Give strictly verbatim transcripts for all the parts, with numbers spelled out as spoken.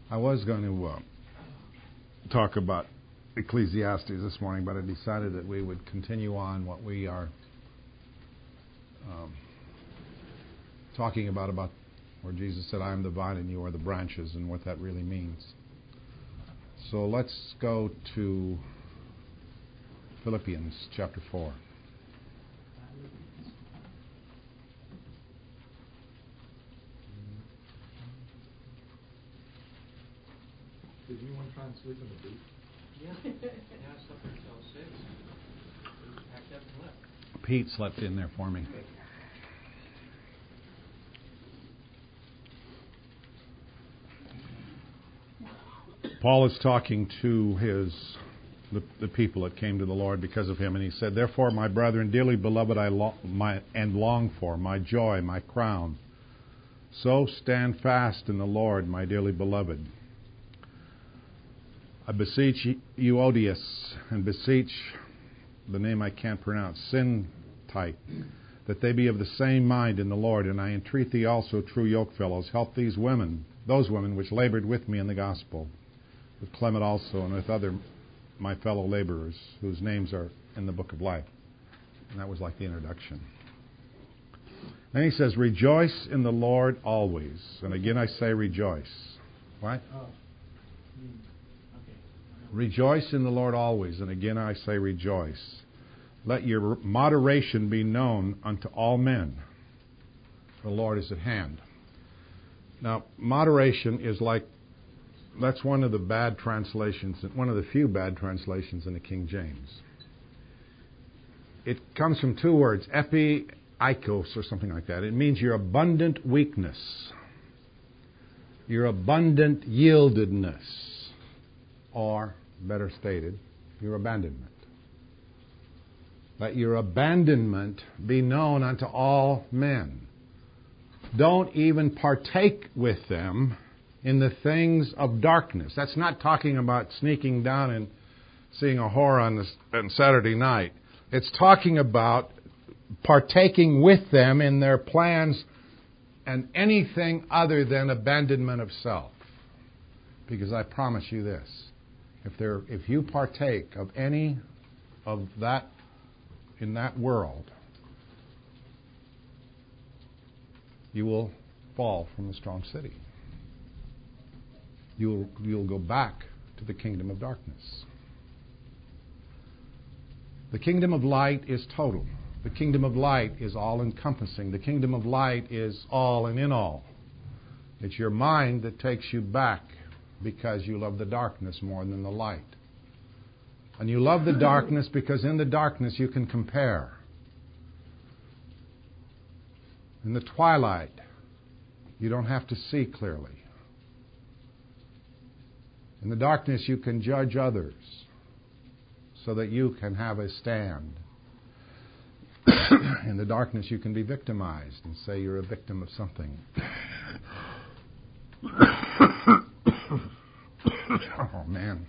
I was going to uh, talk about Ecclesiastes this morning, but I decided that we would continue on what we are um, talking about, about where Jesus said, I am the vine and you are the branches, and what that really means. So let's go to Philippians chapter four. Did anyone try and sleep in the booth? Yeah. Yeah, I slept until six. Packed up and left. Pete slept in there for me. Paul is talking to his the, the people that came to the Lord because of him, and he said, Therefore, my brethren, dearly beloved, I lo- my and long for, my joy, my crown. So stand fast in the Lord, my dearly beloved. I beseech Euodias and beseech the name I can't pronounce, Syntyche, that they be of the same mind in the Lord. And I entreat thee also, true yokefellows, help these women, those women which labored with me in the gospel, with Clement also, and with other my fellow laborers, whose names are in the book of life. And that was like the introduction. Then he says, Rejoice in the Lord always. And again I say rejoice. What? Oh. Rejoice in the Lord always, and again I say rejoice. Let your moderation be known unto all men. The Lord is at hand. Now, moderation is like, that's one of the bad translations, one of the few bad translations in the King James. It comes from two words, epi-ikos or something like that. It means your abundant weakness, your abundant yieldedness, or better stated, your abandonment. Let your abandonment be known unto all men. Don't even partake with them in the things of darkness. That's not talking about sneaking down and seeing a whore on, this, on Saturday night. It's talking about partaking with them in their plans and anything other than abandonment of self. Because I promise you this. If there, if you partake of any of that in that world, you will fall from the strong city. You'll you'll go back to the kingdom of darkness. The kingdom of light is total. The kingdom of light is all-encompassing. The kingdom of light is all and in all. It's your mind that takes you back because you love the darkness more than the light. And you love the darkness because in the darkness you can compare. In the twilight, you don't have to see clearly. In the darkness, you can judge others so that you can have a stand. In the darkness, you can be victimized and say you're a victim of something. Oh, man.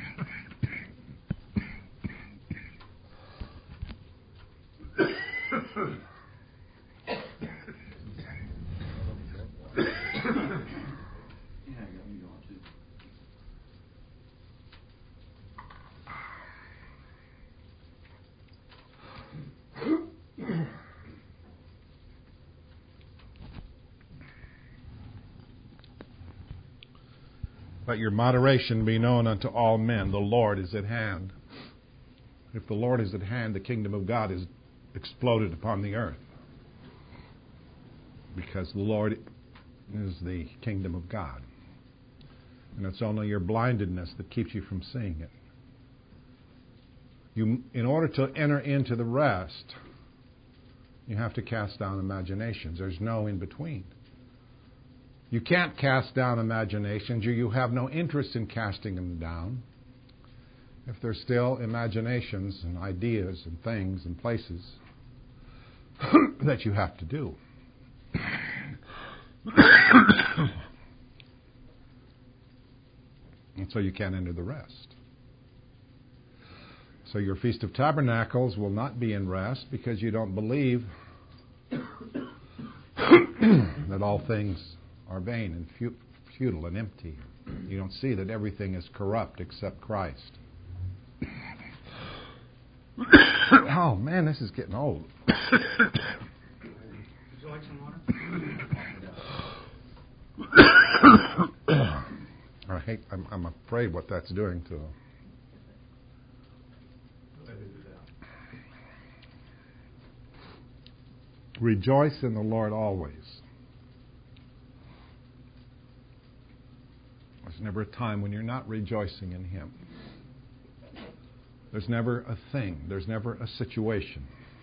Let your moderation be known unto all men. The Lord is at hand. If the Lord is at hand, the kingdom of God is exploded upon the earth. Because the Lord is the kingdom of God. And it's only your blindedness that keeps you from seeing it. You, in order to enter into the rest, you have to cast down imaginations. There's no in between. You can't cast down imaginations, or you have no interest in casting them down if they're still imaginations and ideas and things and places that you have to do. And so you can't enter the rest. So your Feast of Tabernacles will not be in rest because you don't believe that all things are vain and futile and empty. You don't see that everything is corrupt except Christ. Oh, man, this is getting old. Would you like some water? I hate, I'm, I'm afraid what that's doing to them. Rejoice in the Lord always. There's never a time when you're not rejoicing in Him. There's never a thing. There's never a situation.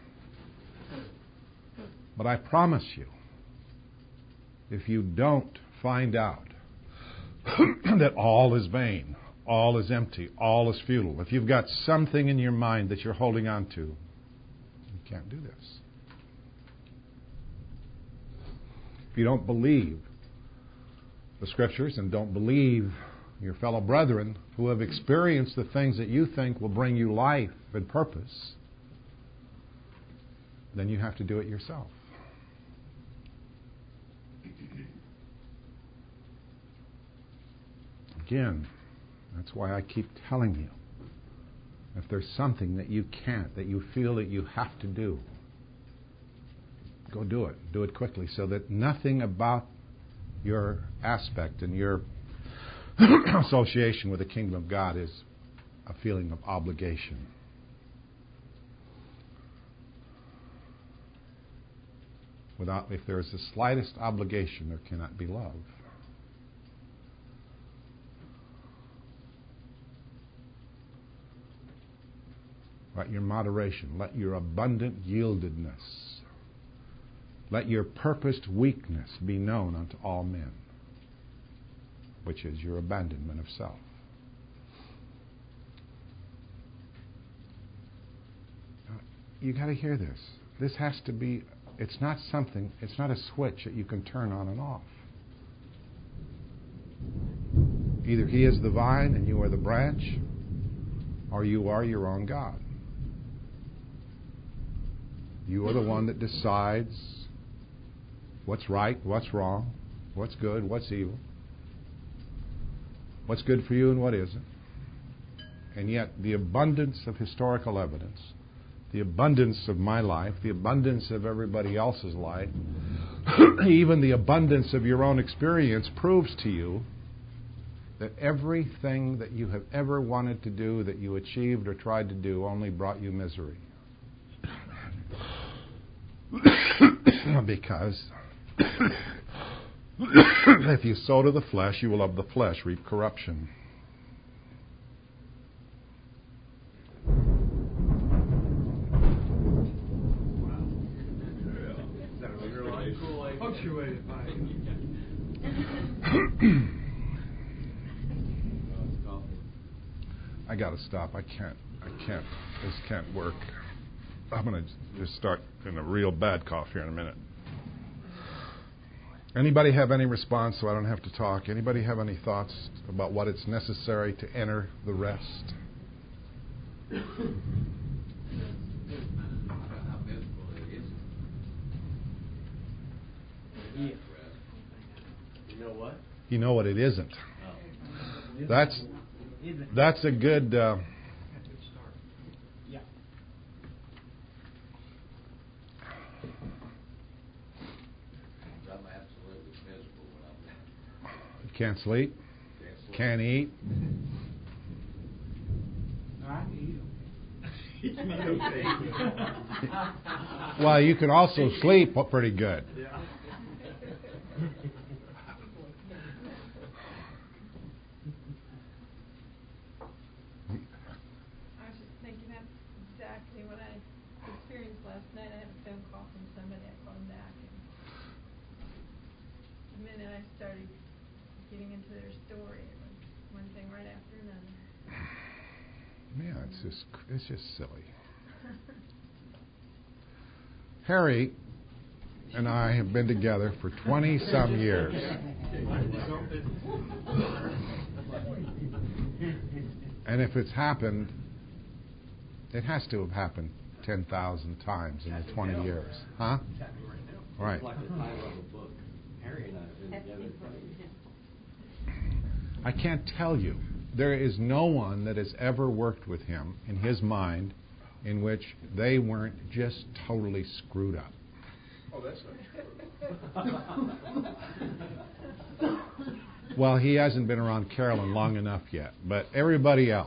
But I promise you, if you don't find out that all is vain, all is empty, all is futile, if you've got something in your mind that you're holding on to, you can't do this. If you don't believe the Scriptures and don't believe your fellow brethren who have experienced the things that you think will bring you life and purpose, then you have to do it yourself. Again, that's why I keep telling you, if there's something that you can't, that you feel that you have to do, go do it. Do it quickly so that nothing about your aspect and your association with the kingdom of God is a feeling of obligation. Without, if there is the slightest obligation, there cannot be love. Let your moderation, let your abundant yieldedness, let your purposed weakness be known unto all men, which is your abandonment of self. Now, you got to hear this. This has to be, it's not something, it's not a switch that you can turn on and off. Either He is the vine and you are the branch, or you are your own God. You are the one that decides what's right, what's wrong, what's good, what's evil, what's good for you and what isn't. And yet the abundance of historical evidence, the abundance of my life, the abundance of everybody else's life, even the abundance of your own experience proves to you that everything that you have ever wanted to do, that you achieved or tried to do, only brought you misery. Because if you sow to the flesh, you will of the flesh reap corruption. I got to stop. I can't. I can't. This can't work. I'm going to just start in a real bad cough here in a minute. Anybody have any response so I don't have to talk? Anybody have any thoughts about what it's necessary to enter the rest? How miserable it is. Yeah. You know what? You know what it isn't. Oh. That's that's a good. Uh, Yeah. I'm absolutely miserable when I'm there. you can't sleep, Can't sleep. can't eat. I need Well, you can also sleep pretty good. Yeah. I was just thinking that's exactly what I experienced last night. I had a phone call from somebody. I called him back, and the minute I started getting into their story, it was one thing right after another. Yeah, it's just it's just silly. Harry and I have been together for twenty some years. And if it's happened, it has to have happened ten thousand times in the twenty years. Huh? Right. It's like the title of a book. Harry and I have been together twenty years. I can't tell you. There is no one that has ever worked with him in his mind in which they weren't just totally screwed up. Oh, that's not true. Well, he hasn't been around Carolyn long enough yet, but everybody else,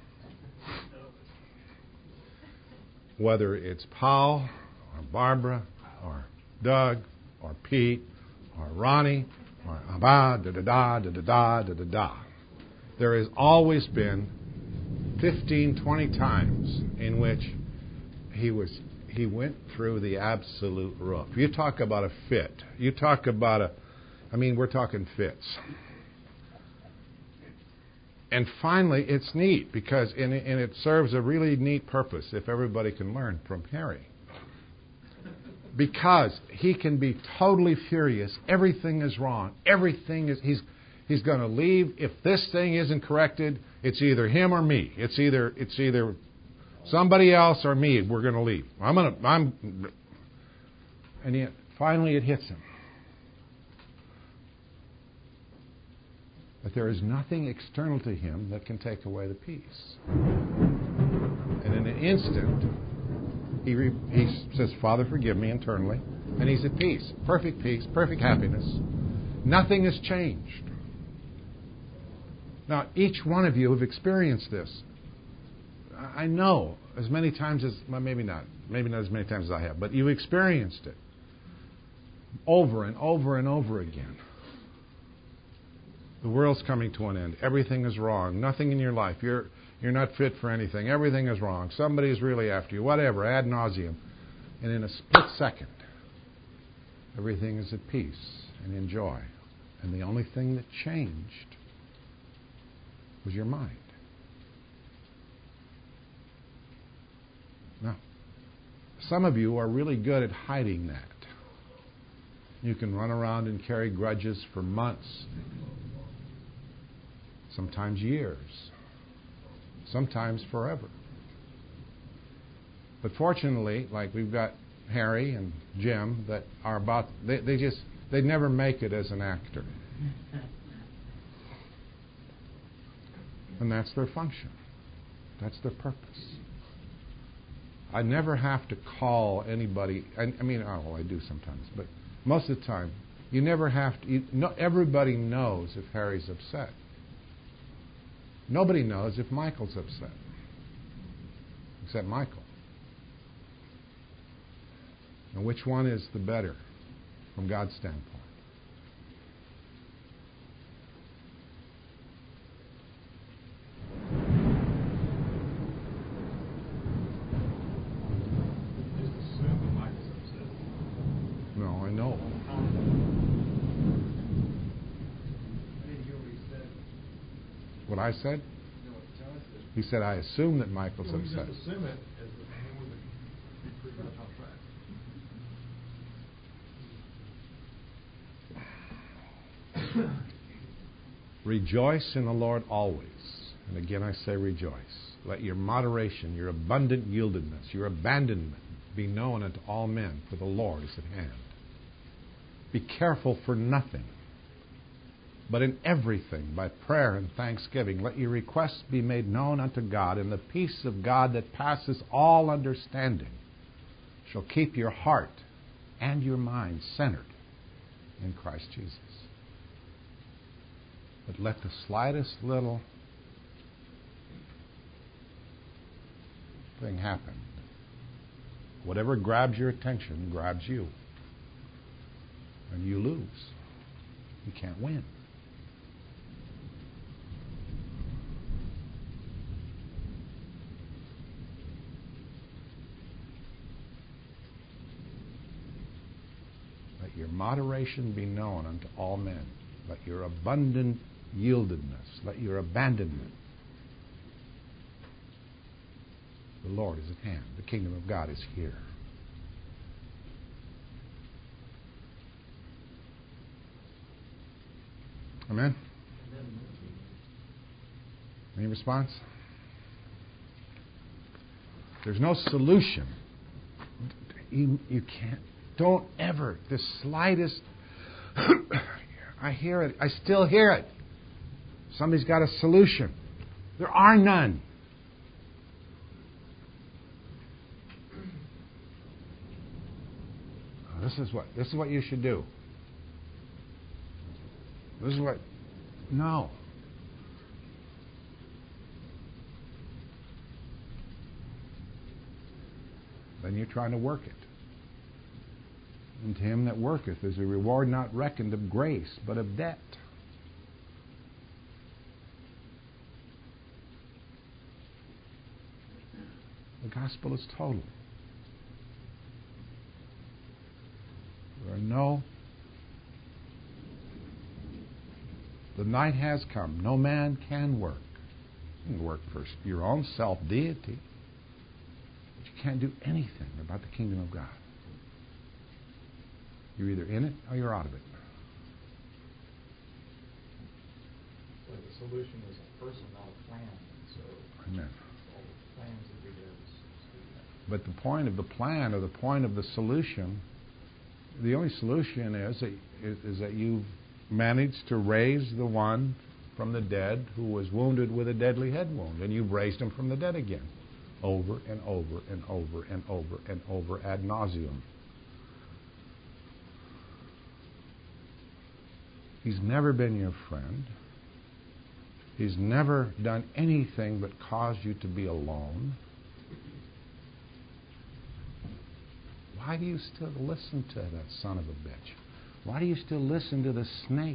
whether it's Paul or Barbara or Doug or Pete or Ronnie or Abba, da da da da da da da da da, there has always been fifteen, twenty times in which he was he went through the absolute roof. You talk about a fit. You talk about a, I mean, we're talking fits. And finally, it's neat because and it, and it serves a really neat purpose if everybody can learn from Harry. Because he can be totally furious. Everything is wrong. Everything is he's he's going to leave. If this thing isn't corrected, it's either him or me. It's either it's either somebody else or me. We're going to leave. I'm going to I'm and yet finally it hits him. But there is nothing external to him that can take away the peace. And in an instant, he, re, he says, Father, forgive me internally. And he's at peace. Perfect peace, perfect happiness. Nothing has changed. Now, each one of you have experienced this. I know as many times as, well, maybe not, maybe not as many times as I have, but you've experienced it over and over and over again. The world's coming to an end. Everything is wrong. Nothing in your life. You're you're not fit for anything. Everything is wrong. Somebody's really after you. Whatever. Ad nauseum. And in a split second, everything is at peace and in joy. And the only thing that changed was your mind. Now, some of you are really good at hiding that. You can run around and carry grudges for months. Sometimes years, sometimes forever. But fortunately, like we've got Harry and Jim that are about, they, they just, they never make it as an actor. And that's their function. That's their purpose. I never have to call anybody, I, I mean, oh, well, I do sometimes, but most of the time, you never have to, you, no, everybody knows if Harry's upset. Nobody knows if Michael's upset, except Michael. And which one is the better from God's standpoint? Just assume that Michael's upset. No, I know. What I said? He said, I assume that Michael's Well, you upset. just assume it, as the man would be pretty much on track. Rejoice in the Lord always. And again I say rejoice. Let your moderation, your abundant yieldedness, your abandonment be known unto all men, for the Lord is at hand. Be careful for nothing, but in everything, by prayer and thanksgiving, let your requests be made known unto God, and the peace of God that passes all understanding shall keep your heart and your mind centered in Christ Jesus. But let the slightest little thing happen. Whatever grabs your attention grabs you. And you lose. You can't win. Let your moderation be known unto all men. Let your abundant yieldedness, let your abandonment. The Lord is at hand. The kingdom of God is here. Amen? Any response? There's no solution. You, you can't. Don't ever, the slightest. I hear it. I still hear it. Somebody's got a solution. There are none. This is what this is what you should do. This is what no. Then you're trying to work it. And to him that worketh is a reward not reckoned of grace, but of debt. The gospel is total. There are no... The night has come. No man can work. You can work for your own self-deity. But you can't do anything about the kingdom of God. You're either in it or you're out of it. So the solution is a person, not a plan. So Amen. all the plans that we do is is do that. But the point of the plan or the point of the solution, the only solution is that, is, is that you've managed to raise the one from the dead who was wounded with a deadly head wound, and you've raised him from the dead again, over and over and over and over and over ad nauseum. He's never been your friend. He's never done anything but cause you to be alone. Why do you still listen to that son of a bitch? Why do you still listen to the snake?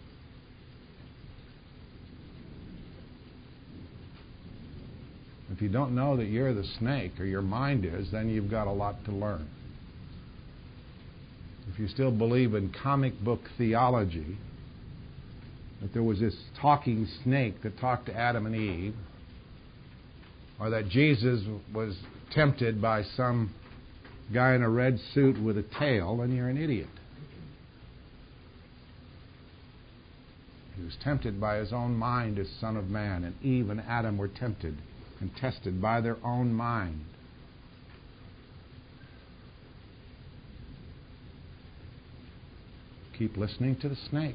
If you don't know that you're the snake, or your mind is, then you've got a lot to learn. If you still believe in comic book theology, that there was this talking snake that talked to Adam and Eve, or that Jesus was tempted by some guy in a red suit with a tail, then you're an idiot. He was tempted by his own mind as Son of Man, and Eve and Adam were tempted and tested by their own mind. Keep listening to the snake,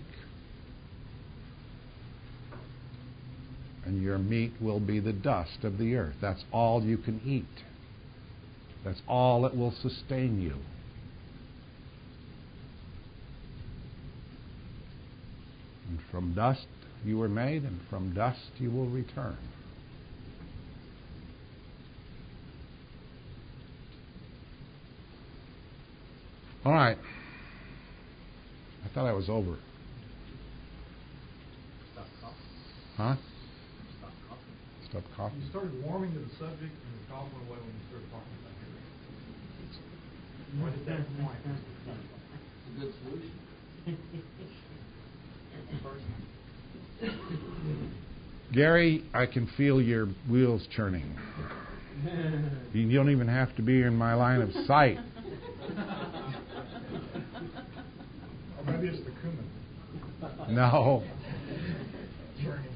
and your meat will be the dust of the earth. That's all you can eat. That's all that will sustain you. And from dust you were made, and from dust you will return. All right. I thought I was over. Stop coughing. Huh? Stop coughing. Stop coughing. You started warming to the subject and the cough went away when you started talking about it. What is that point? It's a good solution. Gary, I can feel your wheels churning. You don't even have to be in my line of sight. Or maybe it's the cumin. No. Churning.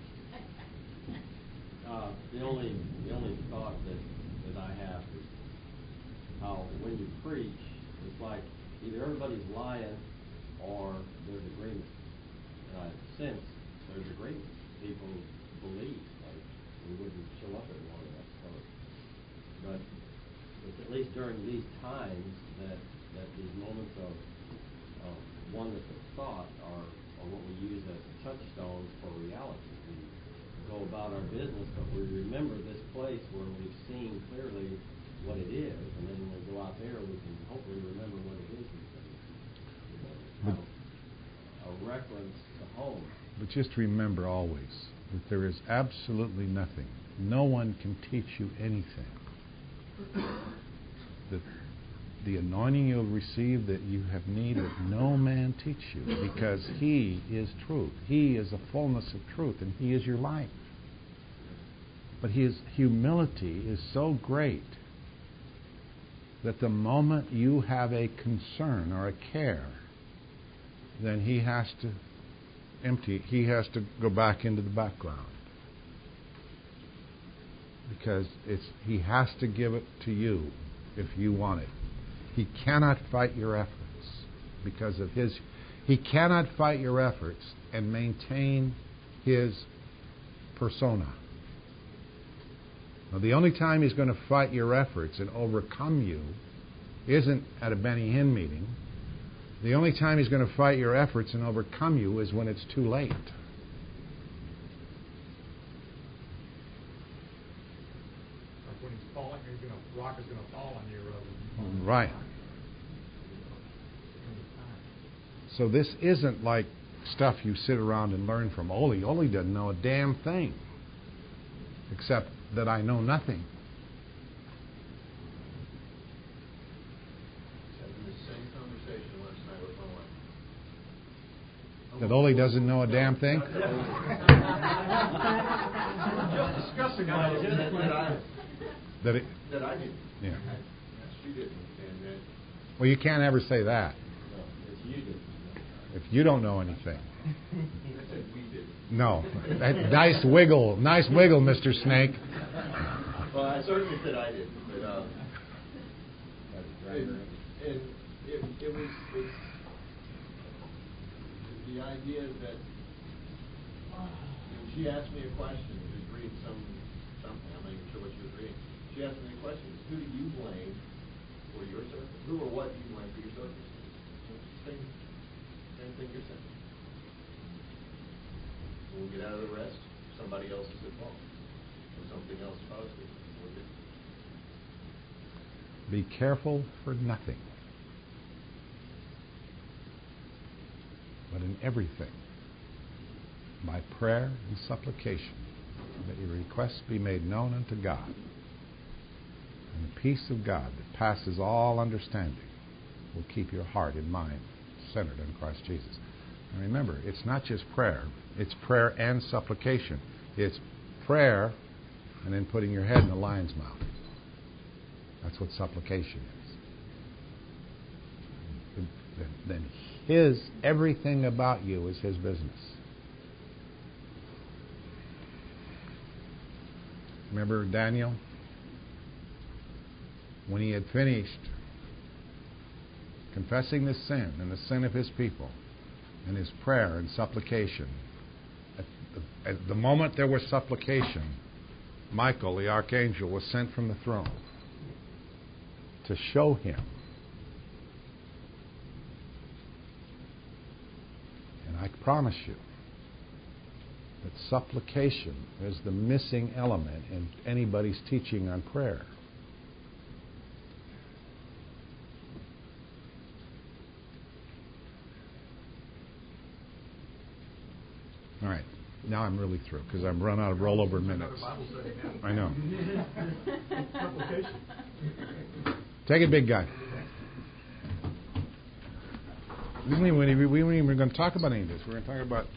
Uh, the only the only thought that, that I have is how when you preach, it's like either everybody's lying or there's agreement. And I sense there's agreement. People believe, like we wouldn't show up at one of that stuff. But, but at least during these times, that that these moments of of oneness of thought are, are what we use as touchstones for reality. We go about our business, but we remember this place where we've seen clearly what it is, and then when we go out there, we can hopefully remember what it is. You know, have a reference to home. But just remember always that there is absolutely nothing. No one can teach you anything. The, the anointing you'll receive that you have need that no man teach you, because He is truth. He is the fullness of truth, and He is your life. But His humility is so great that the moment you have a concern or a care, then He has to empty, He has to go back into the background. Because it's He has to give it to you if you want it. He cannot fight your efforts because of His... He cannot fight your efforts and maintain his persona. Now, the only time he's going to fight your efforts and overcome you isn't at a Benny Hinn meeting. The only time he's going to fight your efforts and overcome you is when it's too late. Like when he's falling, he's gonna, rock is going to fall on you rather than... Right. So this isn't like stuff you sit around and learn from Ole. Ole doesn't know a damn thing, except that I know nothing. Having the same conversation last night with my wife. That Ole doesn't know a damn thing? Just discussing how that I, That it, that I didn't. yeah. She didn't. And then, Well, you can't ever say that No, it's you did. if you don't know anything. I said we did. No. That, nice wiggle. Nice wiggle, Mister Snake. Well, I certainly said I didn't. But, uh, Right. and, and it, it was it's the idea that when she asked me a question, she was reading some something, I'm not even sure what she was reading. She asked me a question: who do you blame for your circumstances? Who or what do you blame for your circumstances? Same, same thing you're saying. When we get out of the rest, somebody else is at fault, or something else caused it. Be careful for nothing, but in everything, by prayer and supplication, that your requests be made known unto God. And the peace of God that passes all understanding will keep your heart and mind centered on Christ Jesus. And remember, it's not just prayer, it's prayer and supplication. It's prayer and then putting your head in the lion's mouth. That's what supplication is. Then his, everything about you is his business. Remember Daniel? When he had finished confessing the sin and the sin of his people and his prayer and supplication, at the, at the moment there was supplication, Michael, the archangel, was sent from the throne to show him. And I promise you that supplication is the missing element in anybody's teaching on prayer. All right. Now I'm really through because I've run out of rollover minutes. I know. Take it, big guy. We weren't even, we weren't even going to talk about any of this. We're going to talk about...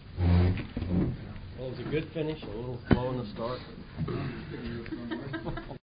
Well, it was a good finish, a little slow in the start.